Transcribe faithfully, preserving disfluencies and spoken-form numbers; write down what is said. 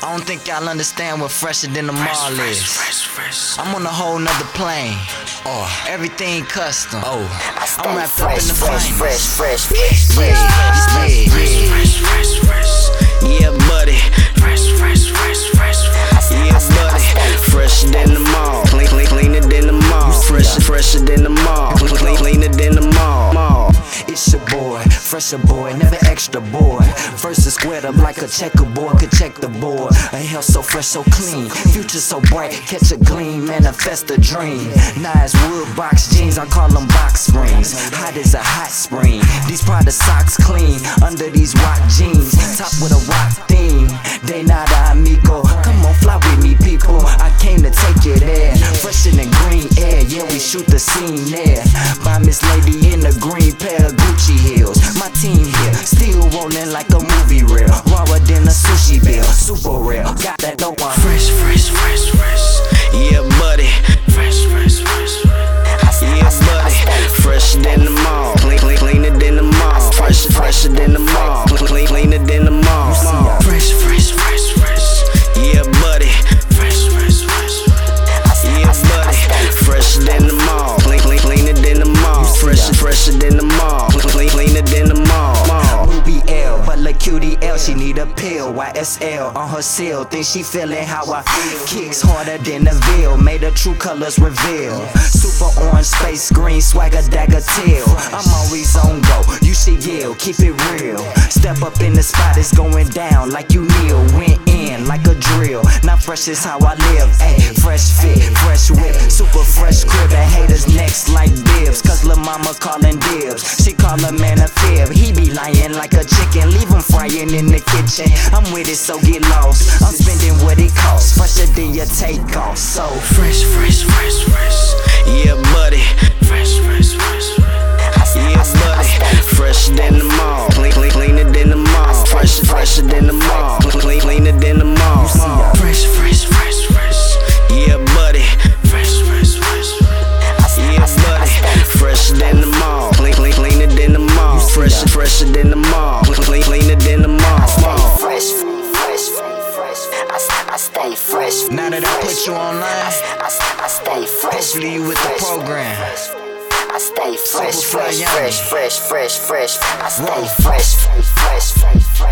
I don't think y'all understand what fresher than the mall is. Fresh, fresh, I'm on a whole nother plane. Oh, Everything custom. oh. I'm wrapped fresh, up in the fresh, finest. fresh, fresh, fresh, Yeah, yeah, yeah. Fresh, fresh, fresh. Yeah, buddy. Fresh, fresh, fresh, fresh. Yeah, buddy. Fresher than the mall. Clean, clean, cleaner than the mall. Fresher, fresher than the mall. Clean, clean, cleaner than the mall. Mall. It's your boy, fresher boy, never extra boy. First is squared up like a checkerboard, could check the board. A hell so fresh, so clean, future so bright, catch a gleam, manifest a dream. Nice wood box jeans, I call them box springs. Hot as a hot spring, these Prada socks clean. Under these rock jeans, top with a rock theme. De nada amigo, come on fly with me people. I came to take you there, fresh in the green air. Yeah, we shoot the scene there. By Miss Lady in the green pair of Gucci heels. My team here, still rolling like a movie reel. Rawer than a sushi bill, super real. Got that dope on. Fresh, fresh, fresh, fresh. Yeah, buddy. Fresh, fresh, fresh, fresh. Yeah, buddy. Fresher than the mall. Clean, clean, cleaner than the mall. Fresher, fresher than the mall. Clean, clean, cleaner than the mall. Fresh, fresh, fresh, fresh. Yeah, buddy. Fresh, fresh, fresh, fresh. Yeah, buddy. Fresher than the mall. Clean, clean, cleaner than the mall. Fresher, fresher than the mall. Clean, cleaner than the mall. Ruby L, but like cutie L, she need a pill. Y S L on her seal, think she feeling how I feel. Kicks harder than the veil, made her true colors reveal. Super orange, space green, swagger, dagger, tail. I'm always on go, you should yell, keep it real. Step up in the spot, it's going down like you kneel. Went in like a drill, not fresh is how I live. Ayy, fresh fit, fresh whip, super fresh crib. And haters next like bibs, cause lil' mama calling dibs. She call a man a fib, he be lying like a chicken, leave him frying in the kitchen. I'm with it, so get lost. I'm spending what it costs, fresher than your takeoff. So Fresh, fresh, fresh, fresh. Yeah, buddy. Fresh, fresh, fresh, fresh. Yeah, buddy. Fresher than the mall. Clean, clean, cleaner than the mall. Fresher, fresher than the mall. Clean, cleaner than the mall. Fresh, fresh, fresh, fresh. Yeah, buddy. Fresh, fresh, fresh, fresh. Yeah, buddy. Fresher than the mall. Clean, clean, cleaner than the mall. Fresher, fresher than the mall. Clean, cleaner than the mall. fresh, fresh, fresh. I, I stay fresh. now that I put you online, I, I, I stay fresh. hopefully you with the program. I stay fresh, Superfly fresh, Young. fresh, fresh, fresh, fresh. I stay fresh, fresh, fresh, fresh.